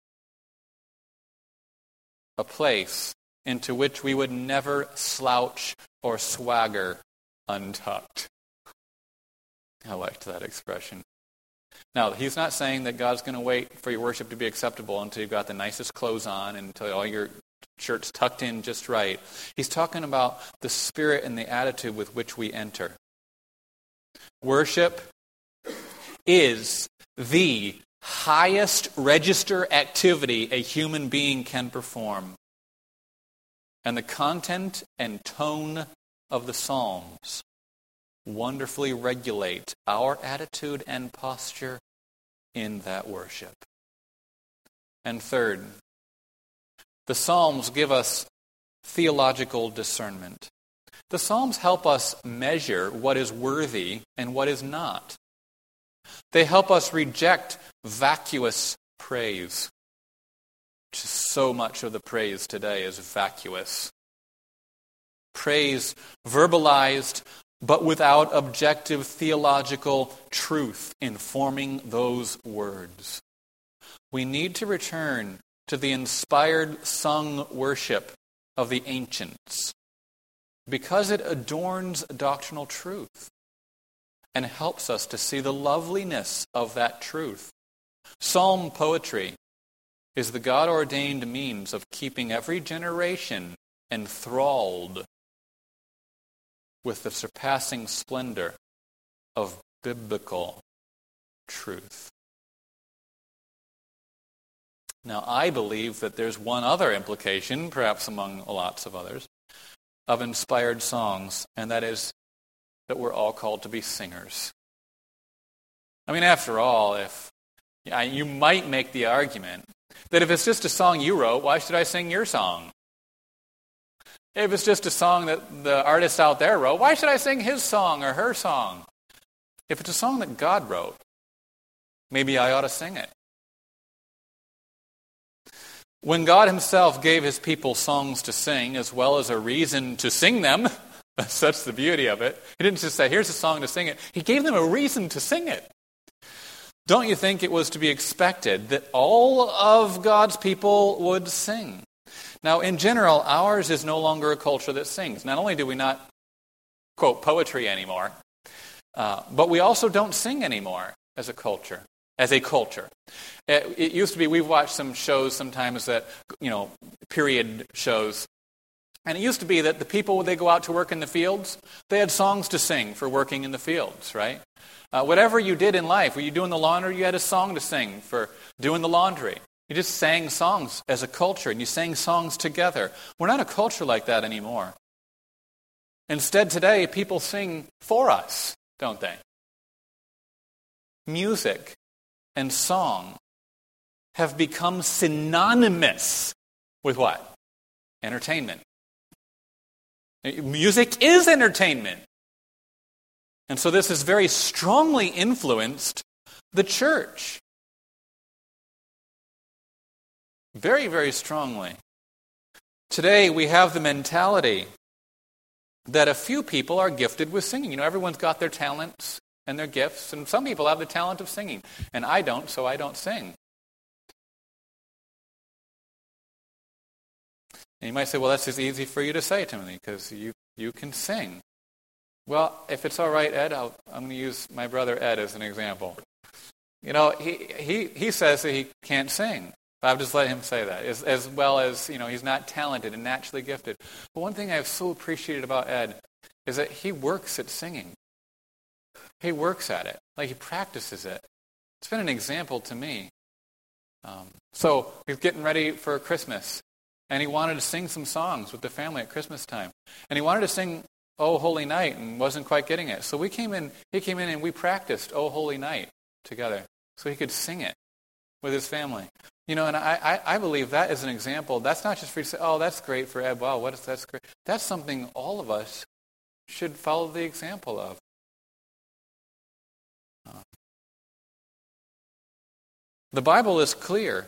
A place into which we would never slouch or swagger untucked. I liked that expression. Now, he's not saying that God's going to wait for your worship to be acceptable until you've got the nicest clothes on and until all your shirt's tucked in just right. He's talking about the spirit and the attitude with which we enter. Worship is the highest register activity a human being can perform. And the content and tone of the Psalms wonderfully regulate our attitude and posture in that worship. And third, the Psalms give us theological discernment. The Psalms help us measure what is worthy and what is not. They help us reject vacuous praise. Just so much of the praise today is vacuous. Praise verbalized, but without objective theological truth informing those words. We need to return to the inspired sung worship of the ancients because it adorns doctrinal truth and helps us to see the loveliness of that truth. Psalm poetry is the God-ordained means of keeping every generation enthralled with the surpassing splendor of biblical truth. Now, I believe that there's one other implication, perhaps among lots of others, of inspired songs, and that is that we're all called to be singers. I mean, after all, if yeah, you might make the argument that if it's just a song you wrote, why should I sing your song? If it's just a song that the artist out there wrote, why should I sing his song or her song? If it's a song that God wrote, maybe I ought to sing it. When God himself gave his people songs to sing, as well as a reason to sing them, that's the beauty of it. He didn't just say, here's a song to sing it. He gave them a reason to sing it. Don't you think it was to be expected that all of God's people would sing? Now, in general, ours is no longer a culture that sings. Not only do we not quote poetry anymore, uh, but we also don't sing anymore as a culture. As a culture. It, it used to be, we've watched some shows sometimes that, you know, period shows. And it used to be that the people, when they go out to work in the fields, they had songs to sing for working in the fields, right? Uh, whatever you did in life, were you doing the laundry, you had a song to sing for doing the laundry. You just sang songs as a culture, and you sang songs together. We're not a culture like that anymore. Instead, today, people sing for us, don't they? Music and song have become synonymous with what? Entertainment. Music is entertainment. And so this has very strongly influenced the church. Very, very strongly. Today we have the mentality that a few people are gifted with singing. You know, everyone's got their talents and their gifts, and some people have the talent of singing, and I don't, so I don't sing. And you might say, well, that's just easy for you to say, Timothy, because you, you can sing. Well, if it's all right, Ed, I'll, I'm going to use my brother Ed as an example. You know, he, he, he says that he can't sing. I've just let him say that, as, as well as, you know, he's not talented and naturally gifted. But one thing I've so appreciated about Ed is that he works at singing. He works at it, like he practices it. It's been an example to me. Um, so he's getting ready for Christmas, and he wanted to sing some songs with the family at Christmas time. And he wanted to sing "Oh Holy Night" and wasn't quite getting it. So we came in, he came in and we practiced "Oh Holy Night" together so he could sing it with his family. You know, and I, I, I believe that is an example. That's not just for you to say, oh, that's great for Ed. Wow, what is that's great. That's something all of us should follow the example of. The Bible is clear.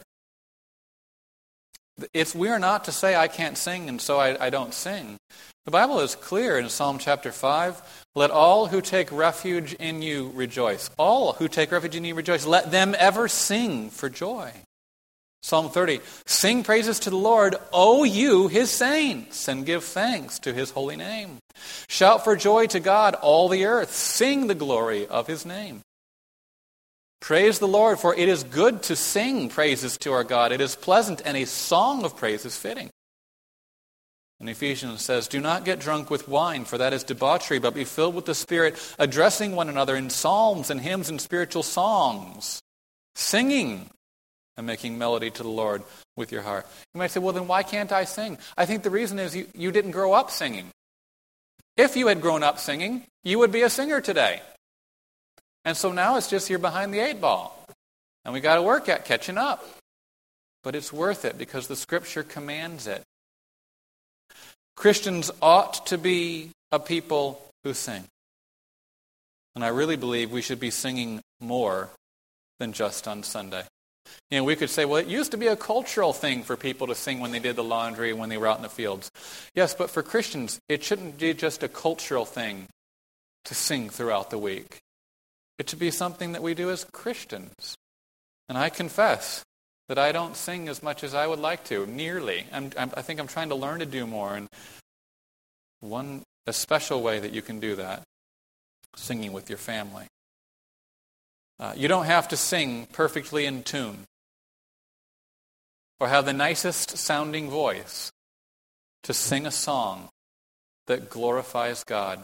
It's, we are not to say, I can't sing, and so I, I don't sing. The Bible is clear in Psalm chapter five. Let all who take refuge in you rejoice. All who take refuge in you rejoice. Let them ever sing for joy. Psalm thirty. Sing praises to the Lord, O you, his saints, and give thanks to his holy name. Shout for joy to God, all the earth. Sing the glory of his name. Praise the Lord, for it is good to sing praises to our God. It is pleasant, and a song of praise is fitting. And Ephesians says, do not get drunk with wine, for that is debauchery, but be filled with the Spirit, addressing one another in psalms and hymns and spiritual songs, singing and making melody to the Lord with your heart. You might say, well, then why can't I sing? I think the reason is you, you didn't grow up singing. If you had grown up singing, you would be a singer today. And so now it's just you're behind the eight ball. And we got to work at catching up. But it's worth it because the Scripture commands it. Christians ought to be a people who sing. And I really believe we should be singing more than just on Sunday. You know, we could say, well, it used to be a cultural thing for people to sing when they did the laundry, when they were out in the fields. Yes, but for Christians, it shouldn't be just a cultural thing to sing throughout the week. It should be something that we do as Christians. And I confess that I don't sing as much as I would like to, nearly. I'm, I'm, I think I'm trying to learn to do more. And one, a special way that you can do that, singing with your family. Uh, you don't have to sing perfectly in tune or have the nicest sounding voice to sing a song that glorifies God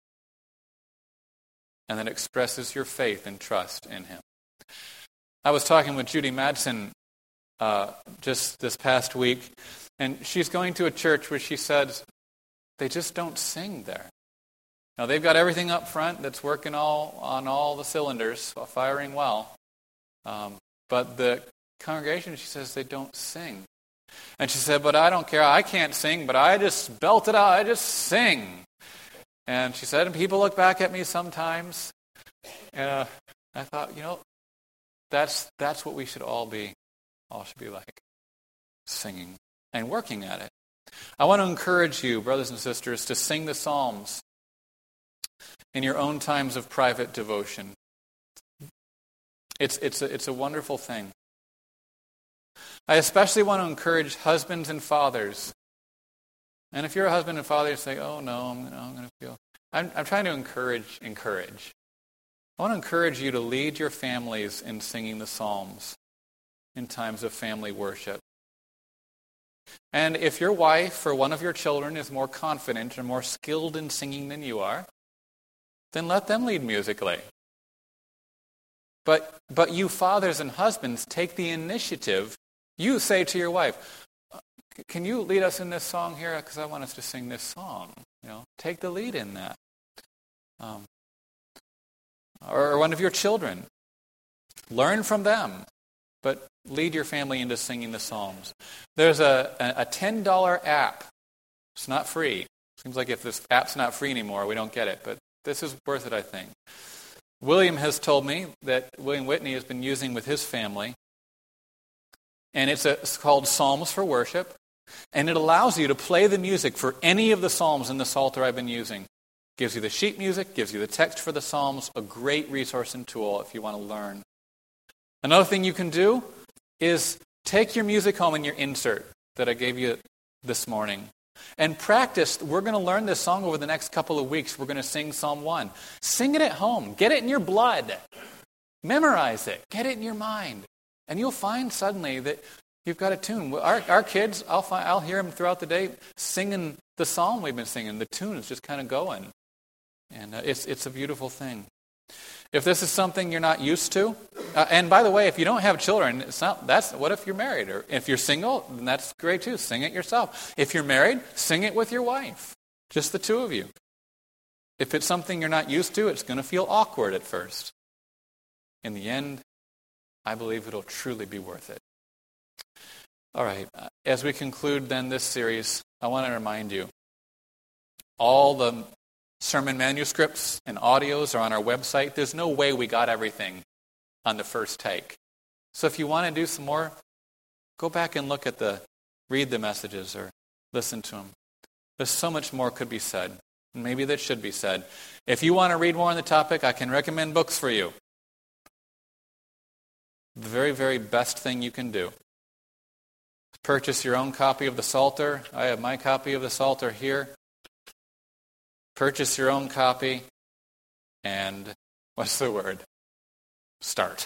and that expresses your faith and trust in Him. I was talking with Judy Madsen uh, just this past week, and she's going to a church where she says they just don't sing there. Now, they've got everything up front that's working all on all the cylinders, firing well. Um, but the congregation, she says, they don't sing. And she said, but I don't care. I can't sing, but I just belt it out. I just sing. And she said, and people look back at me sometimes. And uh, I thought, you know, that's that's what we should all be. All should be like, singing and working at it. I want to encourage you, brothers and sisters, to sing the Psalms in your own times of private devotion. It's it's a, it's a wonderful thing. I especially want to encourage husbands and fathers. And if you're a husband and father, you say, oh no, I'm, I'm going to feel... I'm, I'm trying to encourage, encourage. I want to encourage you to lead your families in singing the Psalms in times of family worship. And if your wife or one of your children is more confident or more skilled in singing than you are, then let them lead musically. But but you fathers and husbands, take the initiative. You say to your wife, can you lead us in this song here? Because I want us to sing this song. You know, take the lead in that. Um, or one of your children. Learn from them, but lead your family into singing the Psalms. There's a, a ten dollar app. It's not free. Seems like if this app's not free anymore, we don't get it. But this is worth it, I think. William has told me that William Whitney has been using with his family. And it's, a, it's called Psalms for Worship. And it allows you to play the music for any of the Psalms in the Psalter I've been using. Gives you the sheet music, gives you the text for the Psalms. A great resource and tool if you want to learn. Another thing you can do is take your music home and your insert that I gave you this morning and practice. We're going to learn this song over the next couple of weeks. We're going to sing Psalm one. Sing it at home. Get it in your blood. Memorize it. Get it in your mind. And you'll find suddenly that you've got a tune. Our, our kids, I'll, find, I'll hear them throughout the day singing the psalm we've been singing. The tune is just kind of going. And uh, it's it's a beautiful thing. If this is something you're not used to, uh, and by the way, if you don't have children, it's not. That's what if you're married, or if you're single, then that's great too. Sing it yourself. If you're married, sing it with your wife, just the two of you. If it's something you're not used to, it's going to feel awkward at first. In the end, I believe it'll truly be worth it. All right. As we conclude then this series, I want to remind you, all the sermon manuscripts and audios are on our website. There's no way we got everything on the first take. So if you want to do some more, go back and look at the, read the messages or listen to them. There's so much more could be said. Maybe that should be said. If you want to read more on the topic, I can recommend books for you. The very, very best thing you can do. Purchase your own copy of the Psalter. I have my copy of the Psalter here. Purchase your own copy, and what's the word? Start.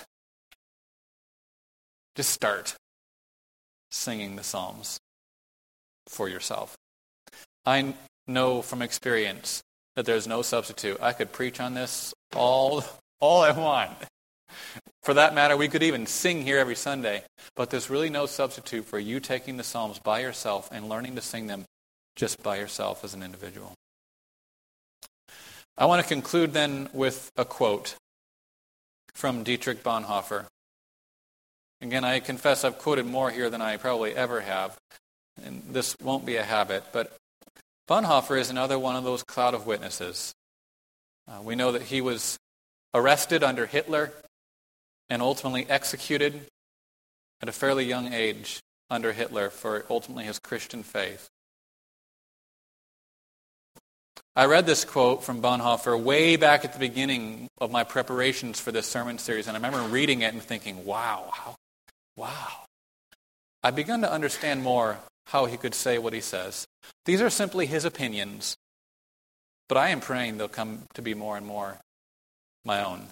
Just start singing the Psalms for yourself. I know from experience that there's no substitute. I could preach on this all, all I want. For that matter, we could even sing here every Sunday, but there's really no substitute for you taking the Psalms by yourself and learning to sing them just by yourself as an individual. I want to conclude then with a quote from Dietrich Bonhoeffer. Again, I confess I've quoted more here than I probably ever have, and this won't be a habit, but Bonhoeffer is another one of those cloud of witnesses. Uh, we know that he was arrested under Hitler and ultimately executed at a fairly young age under Hitler for ultimately his Christian faith. I read this quote from Bonhoeffer way back at the beginning of my preparations for this sermon series, and I remember reading it and thinking, wow, how, wow. I've begun to understand more how he could say what he says. These are simply his opinions, but I am praying they'll come to be more and more my own.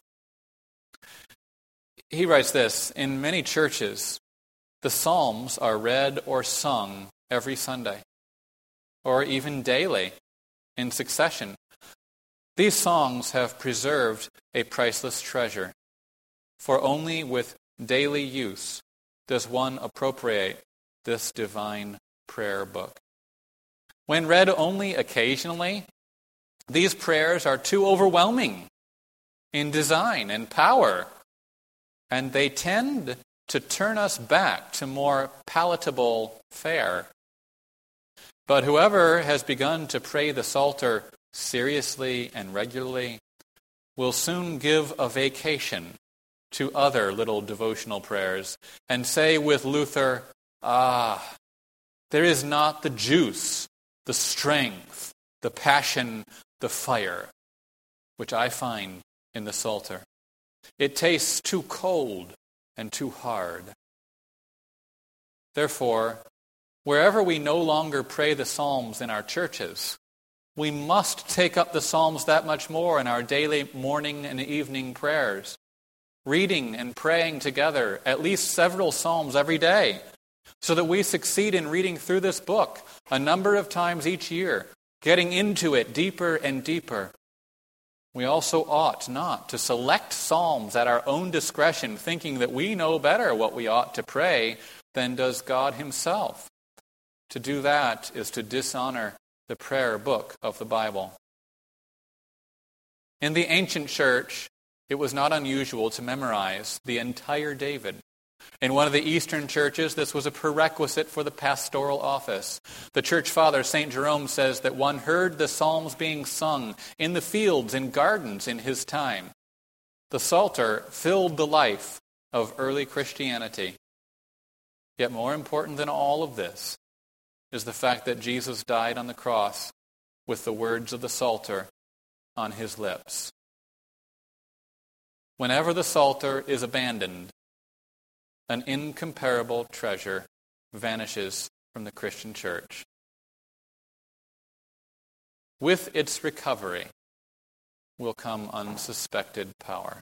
He writes this, in many churches, the Psalms are read or sung every Sunday, or even daily, in succession. These songs have preserved a priceless treasure, for only with daily use does one appropriate this divine prayer book. When read only occasionally, these prayers are too overwhelming in design and power, and they tend to turn us back to more palatable fare. But whoever has begun to pray the Psalter seriously and regularly will soon give a vacation to other little devotional prayers and say with Luther, "Ah, there is not the juice, the strength, the passion, the fire, which I find in the Psalter. It tastes too cold and too hard." Therefore, wherever we no longer pray the Psalms in our churches, we must take up the Psalms that much more in our daily morning and evening prayers, reading and praying together at least several Psalms every day, so that we succeed in reading through this book a number of times each year, getting into it deeper and deeper. We also ought not to select psalms at our own discretion, thinking that we know better what we ought to pray than does God himself. To do that is to dishonor the prayer book of the Bible. In the ancient church, it was not unusual to memorize the entire David. In one of the Eastern churches, this was a prerequisite for the pastoral office. The church father, Saint Jerome, says that one heard the psalms being sung in the fields and gardens in his time. The Psalter filled the life of early Christianity. Yet more important than all of this is the fact that Jesus died on the cross with the words of the Psalter on his lips. Whenever the Psalter is abandoned, an incomparable treasure vanishes from the Christian church. With its recovery will come unsuspected power.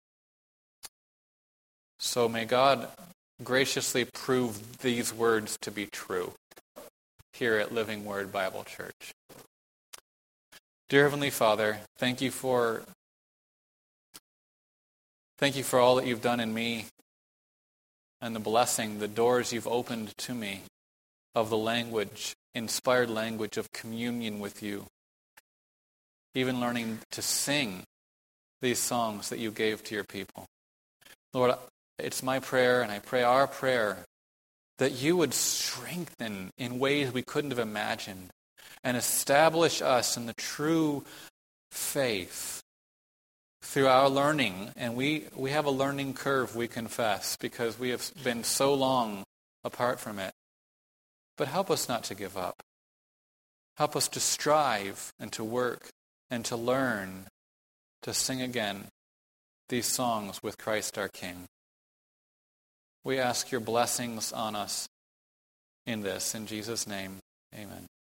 So may God graciously prove these words to be true here at Living Word Bible Church. Dear Heavenly Father, thank you for thank you for all that you've done in me, and the blessing, the doors you've opened to me of the language, inspired language of communion with you. Even learning to sing these songs that you gave to your people. Lord, it's my prayer, and I pray our prayer, that you would strengthen in ways we couldn't have imagined and establish us in the true faith through our learning. And we, we have a learning curve, we confess, because we have been so long apart from it. But help us not to give up. Help us to strive and to work and to learn to sing again these songs with Christ our King. We ask your blessings on us in this. In Jesus' name, amen.